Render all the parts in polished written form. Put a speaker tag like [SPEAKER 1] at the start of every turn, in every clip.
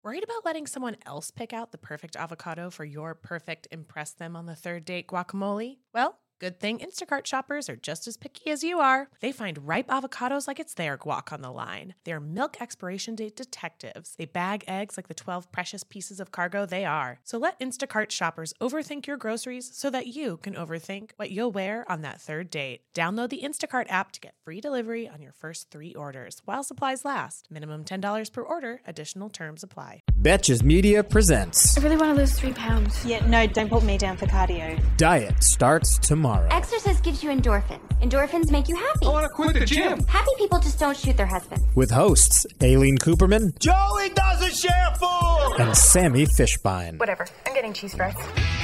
[SPEAKER 1] Worried about letting someone else pick out the perfect avocado for your perfect impress them on the third date guacamole? Well, good thing Instacart shoppers are just as picky as you are. They find ripe avocados like it's their guac on the line. They're milk expiration date detectives. They bag eggs like the 12 precious pieces of cargo they are. So let Instacart shoppers overthink your groceries so that you can overthink what you'll wear on that third date. Download the Instacart app to get free delivery on your first 3 orders while supplies last. Minimum $10 per order. Additional terms apply.
[SPEAKER 2] Betches Media presents
[SPEAKER 3] I really want to lose 3 pounds.
[SPEAKER 4] Yeah, no, don't put me down for cardio.
[SPEAKER 2] Diet Starts Tomorrow.
[SPEAKER 5] Exercise gives you endorphins. Endorphins make you happy.
[SPEAKER 6] I want to quit the gym.
[SPEAKER 5] Happy people just don't shoot their husbands.
[SPEAKER 2] With hosts Aileen Cooperman,
[SPEAKER 6] Joey doesn't share food.
[SPEAKER 2] and Sammy Fishbein.
[SPEAKER 3] Whatever. I'm getting cheese fries.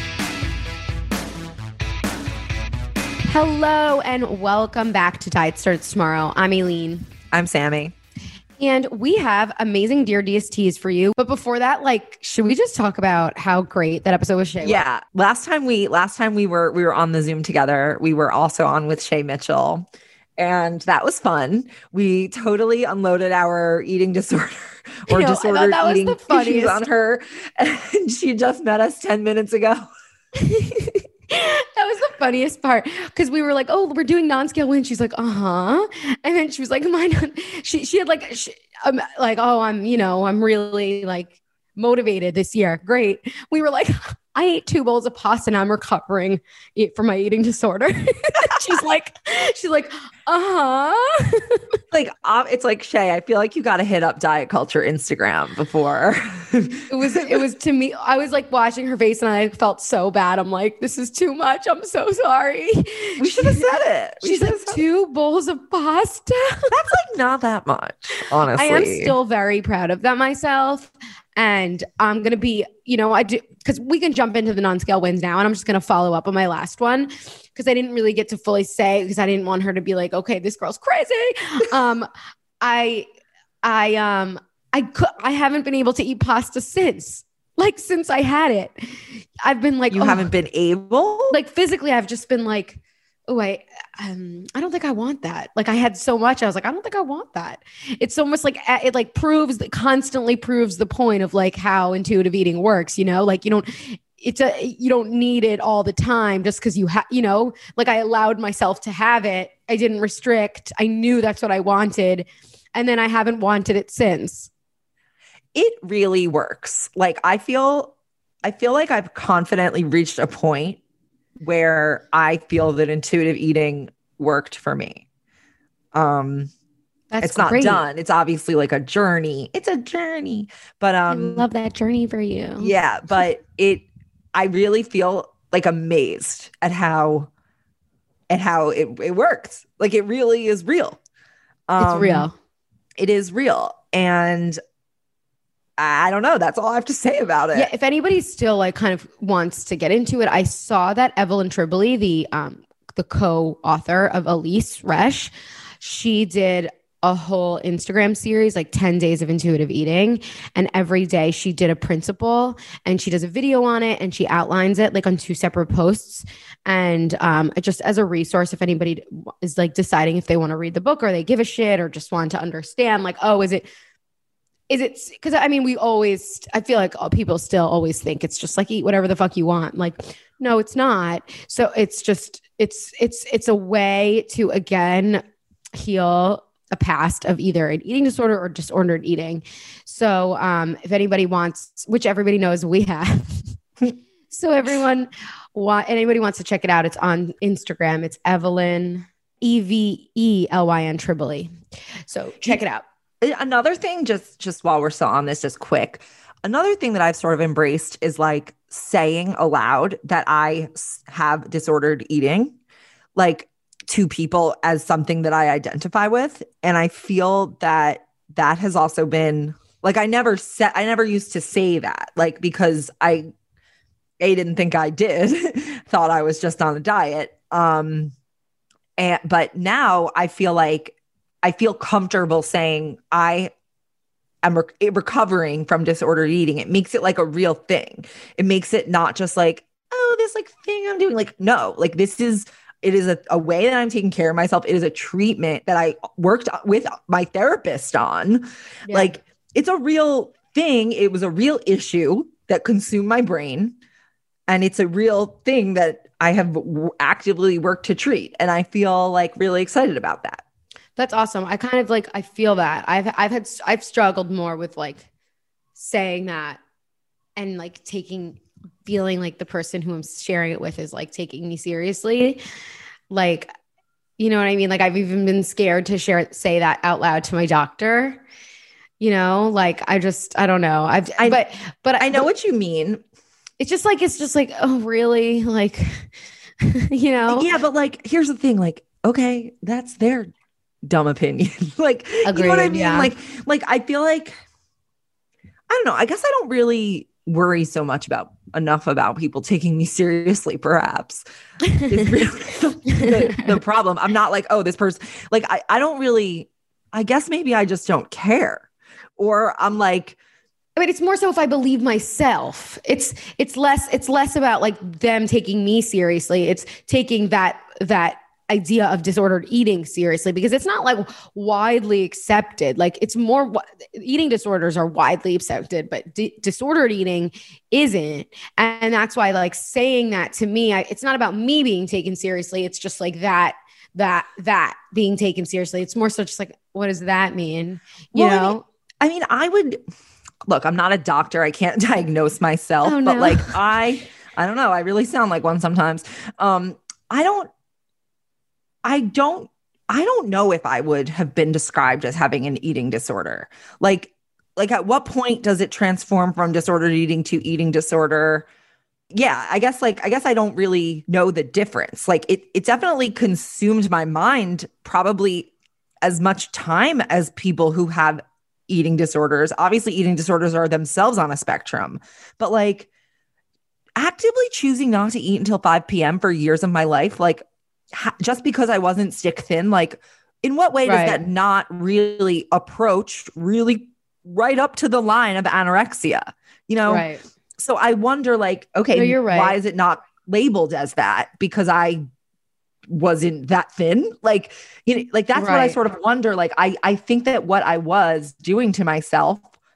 [SPEAKER 7] Hello and welcome back to Diet Starts Tomorrow. I'm Aileen.
[SPEAKER 8] I'm Sammy.
[SPEAKER 7] And we have amazing Dear DSTs for you. But before that, should we just talk about how great that episode with Shay was?
[SPEAKER 8] Yeah. Last time we were on the Zoom together. We were also on with Shay Mitchell. And that was fun. We totally unloaded our eating disorder or disordered eating issues on her. And she just met us 10 minutes ago.
[SPEAKER 7] That was the funniest part because we were like, oh, we're doing non-scale wins. She's like, uh-huh. And then she was like, she had I'm really motivated this year. Great. We were like, I ate 2 bowls of pasta and I'm recovering from my eating disorder. she's like, uh-huh.
[SPEAKER 8] It's like, Shay, I feel like you got to hit up Diet Culture Instagram before.
[SPEAKER 7] It was to me, I was watching her face and I felt so bad. I'm like, this is too much. I'm so sorry.
[SPEAKER 8] We should have said it.
[SPEAKER 7] She's like 2 bowls of pasta.
[SPEAKER 8] That's not that much, honestly.
[SPEAKER 7] I am still very proud of that myself. And I'm going to be, I do, because we can jump into the non-scale wins now. And I'm just going to follow up on my last one because I didn't really get to fully say, because I didn't want her to be like, okay, this girl's crazy. I haven't been able to eat pasta since I had it. I've been
[SPEAKER 8] you haven't been able?
[SPEAKER 7] Physically, I've just been I don't think I want that. I had so much. I was like, I don't think I want that. It's almost constantly proves the point of how intuitive eating works. You don't need it all the time just because I allowed myself to have it. I didn't restrict. I knew that's what I wanted. And then I haven't wanted it since.
[SPEAKER 8] It really works. I feel like I've confidently reached a point where I feel that intuitive eating worked for me. It's not done. It's obviously a journey. It's a journey, but
[SPEAKER 7] I love that journey for you.
[SPEAKER 8] Yeah, but I really feel amazed at how it works. It really is real.
[SPEAKER 7] It's real.
[SPEAKER 8] It is real, and I don't know. That's all I have to say about it.
[SPEAKER 7] Yeah. If anybody still kind of wants to get into it, I saw that Evelyn Tribole, the co-author of Elise Resch, she did a whole Instagram series, 10 days of intuitive eating. And every day she did a principle and she does a video on it and she outlines it on 2 separate posts. And just as a resource, if anybody is deciding if they want to read the book or they give a shit or just want to understand is it because I feel like people still always think it's just eat whatever the fuck you want. No, it's not. So it's just, it's a way to, again, heal a past of either an eating disorder or disordered eating. So if anybody wants, which everybody knows we have. So anybody wants to check it out, it's on Instagram. It's Evelyn, Evelyn Tribole. So check it out.
[SPEAKER 8] Another thing, just while we're still on this, just quick. Another thing that I've sort of embraced is saying aloud that I have disordered eating, to people as something that I identify with. And I feel that has also been I never used to say that, because I didn't think I did, thought I was just on a diet. But now I feel comfortable saying I am recovering from disordered eating. It makes it a real thing. It makes it not just this thing I'm doing. No, it is a way that I'm taking care of myself. It is a treatment that I worked with my therapist on. Yeah. It's a real thing. It was a real issue that consumed my brain. And it's a real thing that I have actively worked to treat. And I feel like really excited about that.
[SPEAKER 7] That's awesome. I kind of like, I feel that I've struggled more with like saying that and like feeling like the person who I'm sharing it with is like taking me seriously. Like, you know what I mean? Like I've even been scared to say that out loud to my doctor, you know, like I don't know. But
[SPEAKER 8] I know what you mean.
[SPEAKER 7] It's just like, oh, really? Like, you know?
[SPEAKER 8] Yeah. But like, here's the thing. Like, okay, that's their dumb opinion. Like,
[SPEAKER 7] agreed,
[SPEAKER 8] you know what I mean?
[SPEAKER 7] Yeah.
[SPEAKER 8] Like, I feel like, I don't know. I guess I don't really worry so much enough about people taking me seriously, perhaps is really the problem. I'm not like, oh, this person, like, I don't really, I guess maybe I just don't care. Or I'm like,
[SPEAKER 7] I mean, it's more so if I believe myself. It's less about like them taking me seriously. It's taking that idea of disordered eating seriously, because it's not like widely accepted. Like it's more, eating disorders are widely accepted, but disordered eating isn't. And that's why like saying that to me, it's not about me being taken seriously. It's just like that being taken seriously. It's more so just like, what does that mean? You know?
[SPEAKER 8] I mean, I would look, I'm not a doctor. I can't diagnose myself, but like, I don't know. I really sound like one sometimes. I don't know if I would have been described as having an eating disorder. Like at what point does it transform from disordered eating to eating disorder? Yeah, I guess I don't really know the difference. Like it definitely consumed my mind probably as much time as people who have eating disorders. Obviously, eating disorders are themselves on a spectrum, but like actively choosing not to eat until 5 p.m. for years of my life, like just because I wasn't stick thin, like in what way does that not really approach really right up to the line of anorexia, you know?
[SPEAKER 7] Right.
[SPEAKER 8] So I wonder like, okay,
[SPEAKER 7] no, you're right.
[SPEAKER 8] Why is it not labeled as that? Because I wasn't that thin. Like, you know, like that's what I sort of wonder. Like, I think that what I was doing to myself,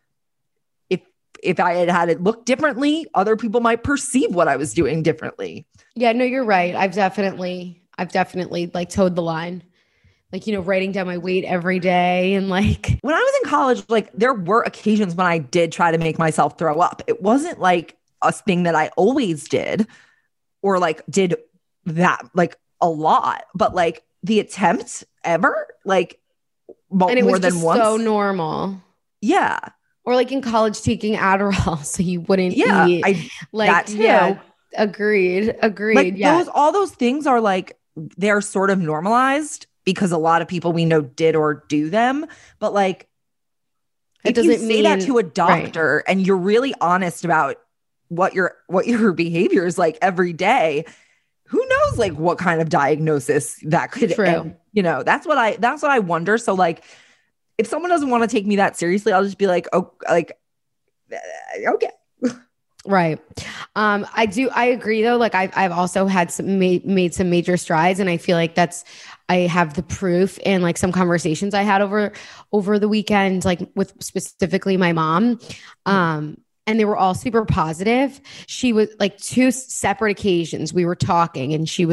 [SPEAKER 8] if I had it look differently, other people might perceive what I was doing differently.
[SPEAKER 7] Yeah, no, you're right. I've definitely like towed the line, like, you know, writing down my weight every day. And like,
[SPEAKER 8] when I was in college, like there were occasions when I did try to make myself throw up. It wasn't like a thing that I always did or like did that like a lot, but like the attempt ever, like
[SPEAKER 7] and it
[SPEAKER 8] more
[SPEAKER 7] was
[SPEAKER 8] than
[SPEAKER 7] just
[SPEAKER 8] once.
[SPEAKER 7] so normal.
[SPEAKER 8] Yeah.
[SPEAKER 7] Or like in college taking Adderall so you wouldn't eat.
[SPEAKER 8] That too.
[SPEAKER 7] Yeah, agreed.
[SPEAKER 8] Like
[SPEAKER 7] yeah.
[SPEAKER 8] all those things are like, they're sort of normalized because a lot of people we know did or do them. But like, if you say that to a doctor and you're really honest about what your behavior is like every day, who knows like what kind of diagnosis that could end, you know? That's what I wonder. So like, if someone doesn't want to take me that seriously, I'll just be like, oh, like, okay.
[SPEAKER 7] Right. I agree though. Like I've also had made some major strides, and I feel like I have the proof in like some conversations I had over the weekend, like with specifically my mom. And they were all super positive. She was like 2 separate occasions we were talking, and she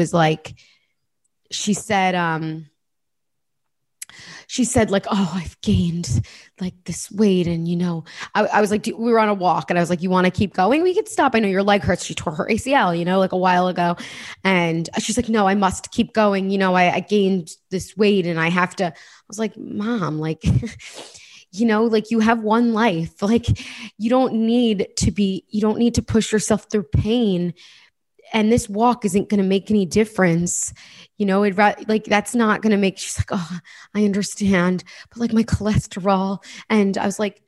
[SPEAKER 7] said like, oh, I've gained like this weight. And, you know, I was like, we were on a walk and I was like, you want to keep going? We could stop. I know your leg hurts. She tore her ACL, you know, like a while ago. And she's like, no, I must keep going. You know, I gained this weight and I have to. I was like, Mom, like, you know, like you have one life. Like you don't need to push yourself through pain. And this walk isn't going to make any difference. You know, like that's not going to make, she's like, oh, I understand. But like my cholesterol. And I was like,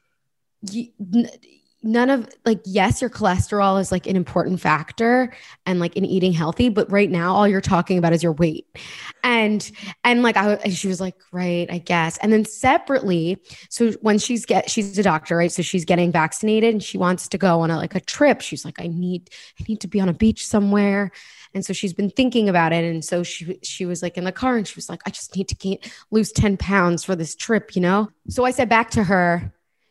[SPEAKER 7] none of like, yes, your cholesterol is like an important factor and like in eating healthy, but right now all you're talking about is your weight. And like, she was like, right, I guess. And then separately, so when she's a doctor, right? So she's getting vaccinated and she wants to go on a trip. She's like, I need to be on a beach somewhere. And so she's been thinking about it. And so she was like in the car and she was like, I just need to lose 10 pounds for this trip, you know? So I said back to her,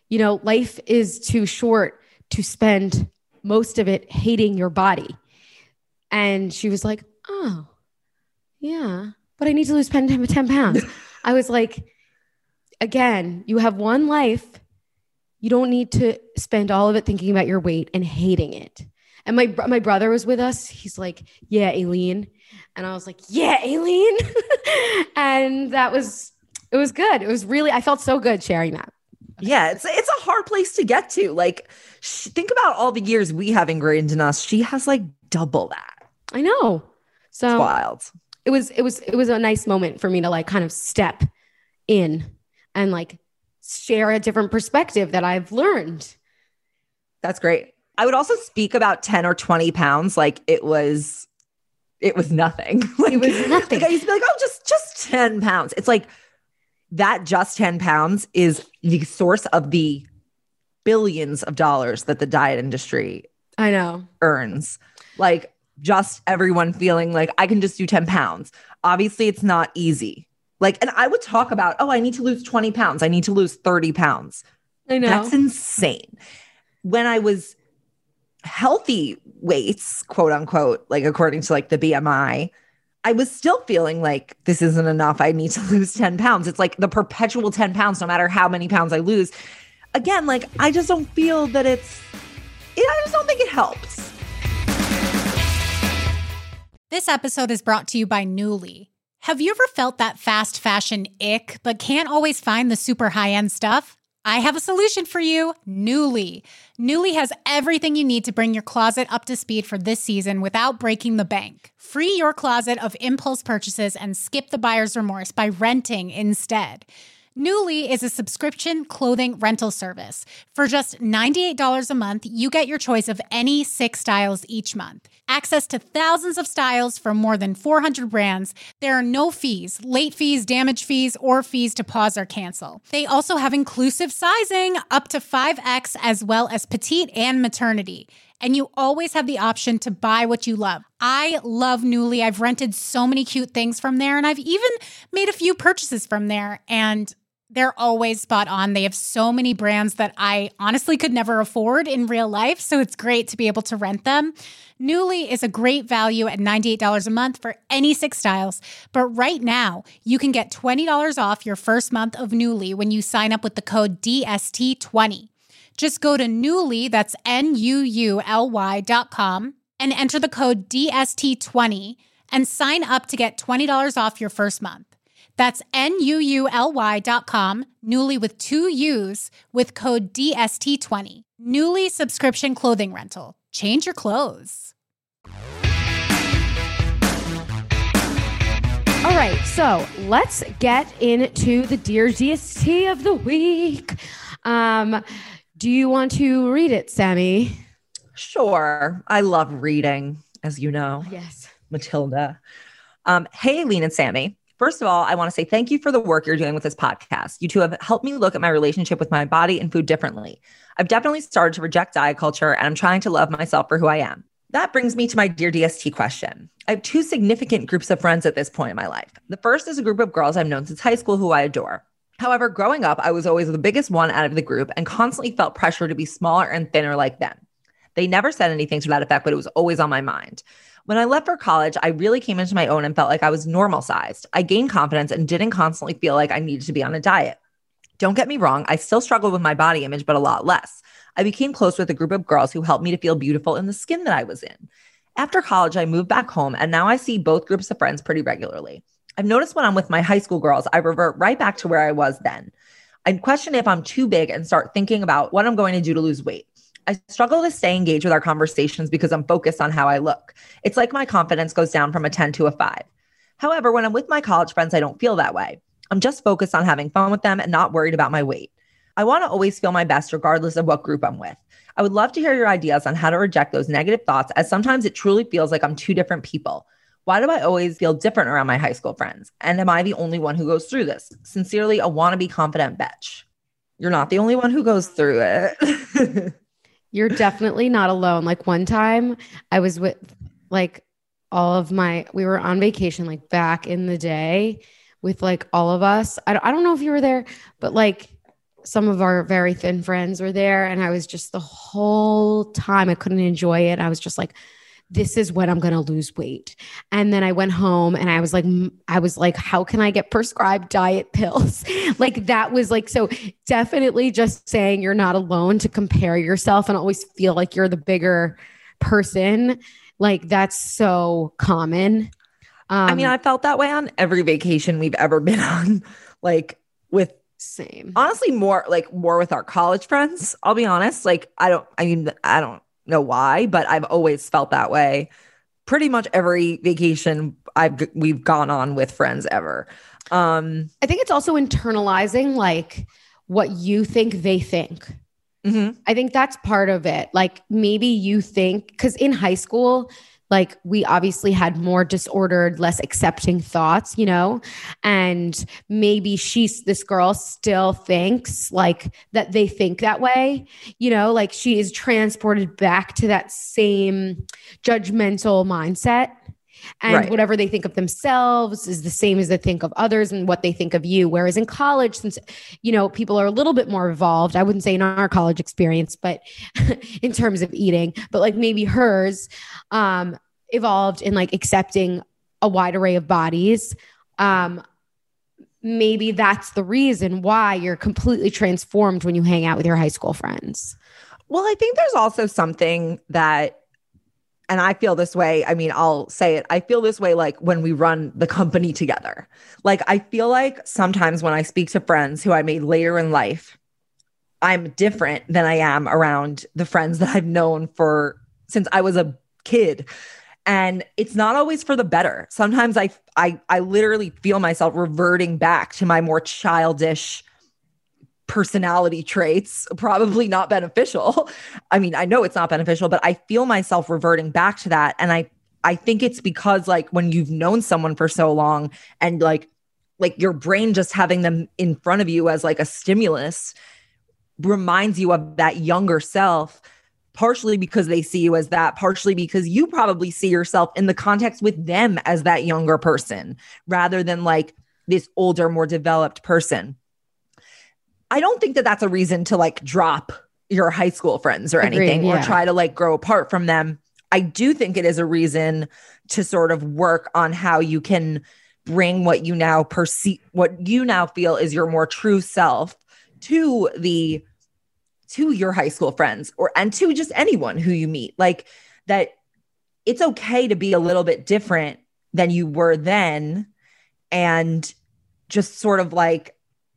[SPEAKER 7] you know, life is too short to spend most of it hating your body. And she was like, oh, yeah, but I need to lose 10 pounds. I was like, again, you have one life. You don't need to spend all of it thinking about your weight and hating it. And my brother was with us. He's like, yeah, Aileen. And I was like, yeah, Aileen. And it was good. It was really, I felt so good sharing that.
[SPEAKER 8] Yeah, it's a hard place to get to. Like, think about all the years we have ingrained in us. She has like double that.
[SPEAKER 7] I know. So
[SPEAKER 8] it's wild.
[SPEAKER 7] It was a nice moment for me to like kind of step in and like share a different perspective that I've learned.
[SPEAKER 8] That's great. I would also speak about 10 or 20 pounds like it was nothing. Like,
[SPEAKER 7] it was nothing.
[SPEAKER 8] Like I used to be like, oh, just 10 pounds. It's like that just 10 pounds is the source of the billions of dollars that the diet industry
[SPEAKER 7] I know
[SPEAKER 8] earns. Like just everyone feeling like I can just do 10 pounds. Obviously it's not easy. Like, and I would talk about, oh, I need to lose 20 pounds. I need to lose 30 pounds.
[SPEAKER 7] I know.
[SPEAKER 8] That's insane. When I was healthy weights, quote unquote, like according to like the BMI, I was still feeling like this isn't enough. I need to lose 10 pounds. It's like the perpetual 10 pounds, no matter how many pounds I lose. Again, like I just don't feel that I just don't think it helps.
[SPEAKER 9] This episode is brought to you by Nuuly. Have you ever felt that fast fashion ick, but can't always find the super high-end stuff? I have a solution for you, Nuuly. Nuuly has everything you need to bring your closet up to speed for this season without breaking the bank. Free your closet of impulse purchases and skip the buyer's remorse by renting instead. Nuuly is a subscription clothing rental service. For just $98 a month, you get your choice of any 6 styles each month. Access to thousands of styles from more than 400 brands. There are no fees, late fees, damage fees, or fees to pause or cancel. They also have inclusive sizing up to 5X as well as petite and maternity. And you always have the option to buy what you love. I love Nuuly. I've rented so many cute things from there, and I've even made a few purchases from there, and they're always spot on. They have so many brands that I honestly could never afford in real life, so it's great to be able to rent them. Nuuly is a great value at $98 a month for any 6 styles, but right now you can get $20 off your first month of Nuuly when you sign up with the code DST20. Just go to Nuuly, that's NUULY.com, and enter the code DST20 and sign up to get $20 off your first month. That's NUULY.com, Nuuly with 2 U's, with code DST20. Nuuly subscription clothing rental. Change your clothes.
[SPEAKER 7] All right, so let's get into the Dear DST of the week. Do you want to read it, Sammy?
[SPEAKER 8] Sure. I love reading, as you know.
[SPEAKER 7] Yes.
[SPEAKER 8] Matilda. Hey, Aileen and Sammy. First of all, I want to say thank you for the work you're doing with this podcast. You two have helped me look at my relationship with my body and food differently. I've definitely started to reject diet culture, and I'm trying to love myself for who I am. That brings me to my Dear DST question. I have 2 significant groups of friends at this point in my life. The first is a group of girls I've known since high school who I adore. However, growing up, I was always the biggest one out of the group and constantly felt pressure to be smaller and thinner like them. They never said anything to that effect, but it was always on my mind. When I left for college, I really came into my own and felt like I was normal sized. I gained confidence and didn't constantly feel like I needed to be on a diet. Don't get me wrong, I still struggled with my body image, but a lot less. I became close with a group of girls who helped me to feel beautiful in the skin that I was in. After college, I moved back home, and now I see both groups of friends pretty regularly. I've noticed when I'm with my high school girls, I revert right back to where I was then. I question if I'm too big and start thinking about what I'm going to do to lose weight. I struggle to stay engaged with our conversations because I'm focused on how I look. It's like my confidence goes down from a 10 to a 5. However, when I'm with my college friends, I don't feel that way. I'm just focused on having fun with them and not worried about my weight. I want to always feel my best regardless of what group I'm with. I would love to hear your ideas on how to reject those negative thoughts, as sometimes it truly feels like I'm 2 different people. Why do I always feel different around my high school friends? And am I the only one who goes through this? Sincerely, a wannabe confident bitch. You're not the only one who goes through it.
[SPEAKER 7] You're definitely not alone. Like one time I was with like we were on vacation, like back in the day with like all of us. I don't know if you were there, but like some of our very thin friends were there. And I was just the whole time I couldn't enjoy it. I was just like, this is when I'm going to lose weight. And then I went home and I was like, how can I get prescribed diet pills? Like that was like, so definitely just saying you're not alone to compare yourself and always feel like you're the bigger person. Like that's so common.
[SPEAKER 8] I mean, I felt that way on every vacation we've ever been on, like with
[SPEAKER 7] same,
[SPEAKER 8] honestly, more with our college friends. I'll be honest. Like, I don't know why, but I've always felt that way. Pretty much every vacation we've gone on with friends ever.
[SPEAKER 7] I think it's also internalizing like what you think they think.
[SPEAKER 8] Mm-hmm.
[SPEAKER 7] I think that's part of it. Like maybe you think, because in high school, like we obviously had more disordered, less accepting thoughts, you know, and maybe this girl still thinks like that they think that way, you know, like she is transported back to that same judgmental mindset. And whatever they think of themselves is the same as they think of others and what they think of you. Whereas in college, since, you know, people are a little bit more evolved, I wouldn't say in our college experience, but in terms of eating, but like maybe hers evolved in like accepting a wide array of bodies. Maybe that's the reason why you're completely transformed when you hang out with your high school friends.
[SPEAKER 8] Well, I think there's also something that, and I feel this way. I mean, I'll say it. I feel this way like when we run the company together. Like, I feel like sometimes when I speak to friends who I made later in life, I'm different than I am around the friends that I've known since I was a kid. And it's not always for the better. Sometimes I literally feel myself reverting back to my more childish personality traits, probably not beneficial. I mean, I know it's not beneficial, but I feel myself reverting back to that. And I think it's because like when you've known someone for so long and like your brain just having them in front of you as like a stimulus reminds you of that younger self, partially because they see you as that, partially because you probably see yourself in the context with them as that younger person rather than like this older, more developed person. I don't think that that's a reason to like drop your high school friends or anything or try to like grow apart from them. I do think it is a reason to sort of work on how you can bring what you now feel is your more true self to your high school friends and to just anyone who you meet. Like that it's okay to be a little bit different than you were then and just sort of like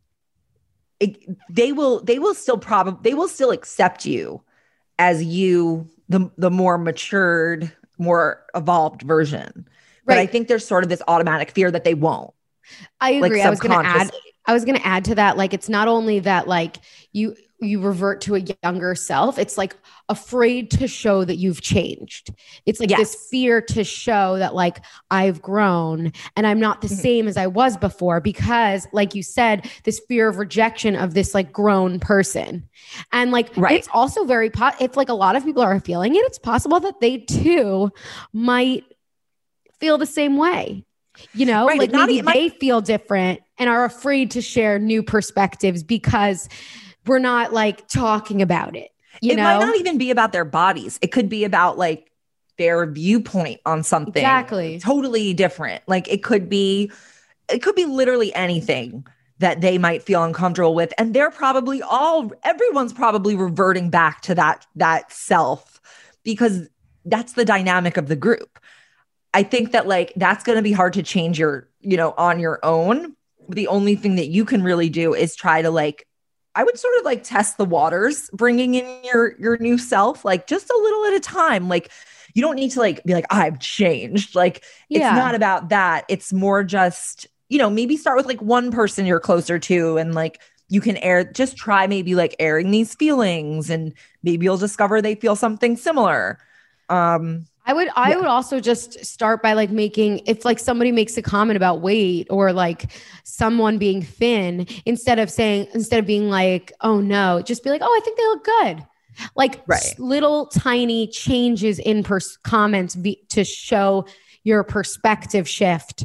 [SPEAKER 8] they will still accept you as you, the more matured, more evolved version. But I think there's sort of this automatic fear that they won't.
[SPEAKER 7] I agree. Like I was going to add to that. Like, it's not only that, like you revert to a younger self. It's like afraid to show that you've changed. It's like this fear to show that like I've grown and I'm not the same as I was before because like you said, this fear of rejection of this like grown person. And like, it's also very, if like a lot of people are feeling it, it's possible that they too might feel the same way. You know, like maybe they feel different and are afraid to share new perspectives because we're not like talking about it. It might
[SPEAKER 8] not even be about their bodies. It could be about like their viewpoint on something totally different. Like it could be literally anything that they might feel uncomfortable with. And everyone's probably reverting back to that self because that's the dynamic of the group. I think that like, that's going to be hard to change on your own. The only thing that you can really do is try to like, I would sort of like test the waters, bringing in your new self, like just a little at a time. Like you don't need to like be like, I've changed. Like it's not about that. It's more just, maybe start with like one person you're closer to and like you can try maybe like airing these feelings and maybe you'll discover they feel something similar.
[SPEAKER 7] I would also just start by like if like somebody makes a comment about weight or like someone being thin, instead of being like, oh no, just be like, oh, I think they look good. Like little tiny changes in comments to show your perspective shift.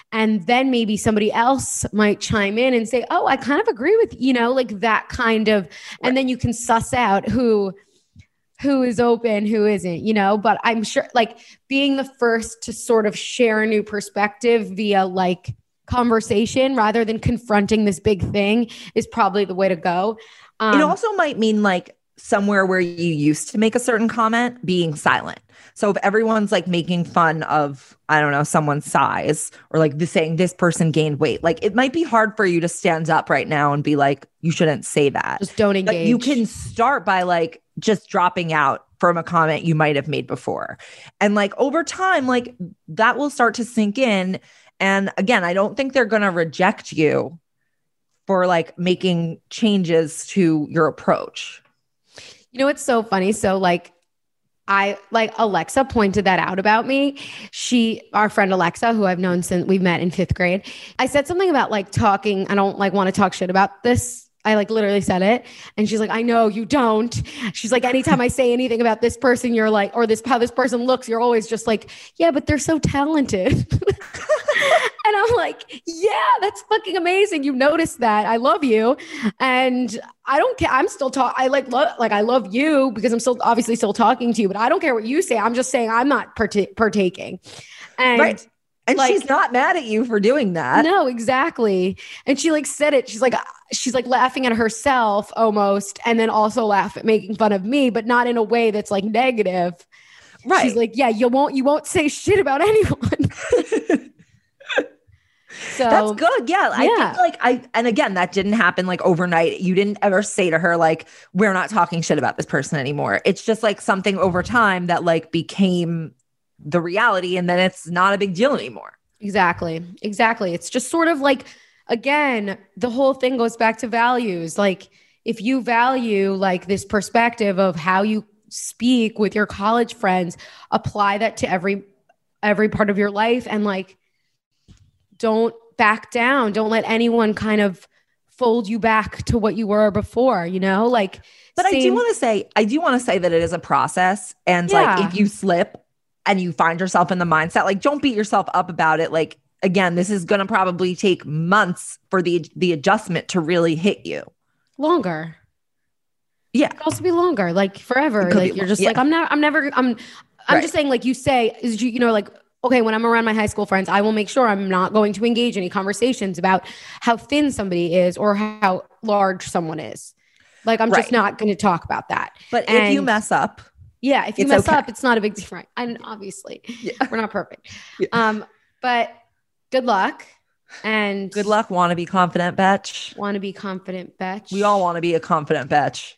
[SPEAKER 7] And then maybe somebody else might chime in and say, oh, I kind of agree with, like that kind of, and then you can suss out who is open, who isn't, but I'm sure like being the first to sort of share a new perspective via like conversation rather than confronting this big thing is probably the way to go.
[SPEAKER 8] It also might mean like somewhere where you used to make a certain comment being silent. So if everyone's like making fun of, I don't know, someone's size or like saying this person gained weight, like it might be hard for you to stand up right now and be like, you shouldn't say that.
[SPEAKER 7] Just don't engage.
[SPEAKER 8] But you can start by like just dropping out from a comment you might have made before. And like over time, like that will start to sink in. And again, I don't think they're going to reject you for like making changes to your approach.
[SPEAKER 7] It's so funny. So like Alexa pointed that out about me. Our friend Alexa, who I've known since we met in 5th grade, I said something about like talking. I don't like want to talk shit about this. I like literally said it. And she's like, I know you don't. She's like, anytime I say anything about this person, you're like, or how this person looks, you're always just like, yeah, but they're so talented. And I'm like, yeah, that's fucking amazing. You noticed that. I love you. And I don't care. I'm still I love you because I'm still obviously still talking to you, but I don't care what you say. I'm just saying I'm not partaking. And
[SPEAKER 8] right. And like, she's not mad at you for doing that.
[SPEAKER 7] No, exactly. And she like said it. She's like laughing at herself almost. And then also making fun of me, but not in a way that's like negative. Right. She's like, yeah, you won't say shit about anyone. So
[SPEAKER 8] that's good. Yeah. I think and again, that didn't happen like overnight. You didn't ever say to her, like, we're not talking shit about this person anymore. It's just like something over time that like became the reality. And then it's not a big deal anymore.
[SPEAKER 7] Exactly. It's just sort of like, again, the whole thing goes back to values. Like if you value like this perspective of how you speak with your college friends, apply that to every part of your life and like, don't back down. Don't let anyone kind of fold you back to what you were before, like.
[SPEAKER 8] But I do want to say that it is a process. And like, if you slip and you find yourself in the mindset, like don't beat yourself up about it. Like, again, this is going to probably take months for the adjustment to really hit you.
[SPEAKER 7] Longer.
[SPEAKER 8] Yeah.
[SPEAKER 7] It could also be longer, like forever. Like you're just like, I'm just saying, like you say, like, okay, when I'm around my high school friends, I will make sure I'm not going to engage any conversations about how thin somebody is or how large someone is. Like, I'm just not going to talk about that.
[SPEAKER 8] But if you mess up.
[SPEAKER 7] Yeah. If you mess up, it's not a big deal. Right. And obviously we're not perfect. Yeah. But good luck. And
[SPEAKER 8] good luck. Want to be confident, bitch.
[SPEAKER 7] Want to be confident, bitch.
[SPEAKER 8] We all want to be a confident bitch.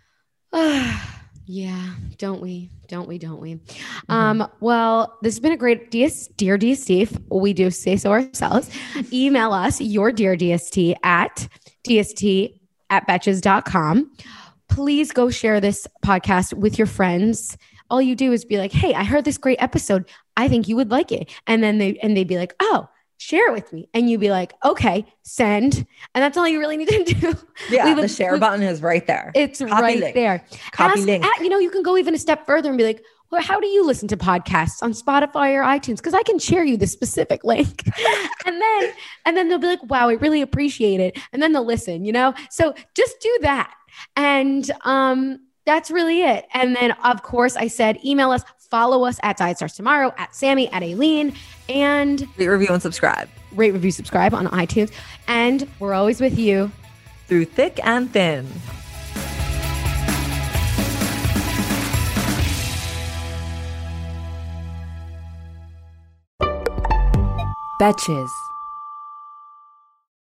[SPEAKER 7] Yeah. Don't we? Mm-hmm. Well, this has been a great Dear DST. We do say so ourselves. Email us your Dear DST at dst@betches.com. Please go share this podcast with your friends. All you do is be like, hey, I heard this great episode. I think you would like it. And then they'd be like, oh, share it with me. And you'd be like, okay, send. And that's all you really need to do.
[SPEAKER 8] Yeah. The share button is right there.
[SPEAKER 7] It's right there.
[SPEAKER 8] Copy link.
[SPEAKER 7] You can go even a step further and be like, well, how do you listen to podcasts on Spotify or iTunes? Because I can share you the specific link. and then they'll be like, wow, I really appreciate it. And then they'll listen, So just do that. And that's really it. And then, of course, I said, email us, follow us at Diet Starts Tomorrow, at Sammy, at Aileen, and
[SPEAKER 8] rate, review, and subscribe.
[SPEAKER 7] Rate, review, subscribe on iTunes. And we're always with you
[SPEAKER 8] through thick and thin.
[SPEAKER 10] Betches.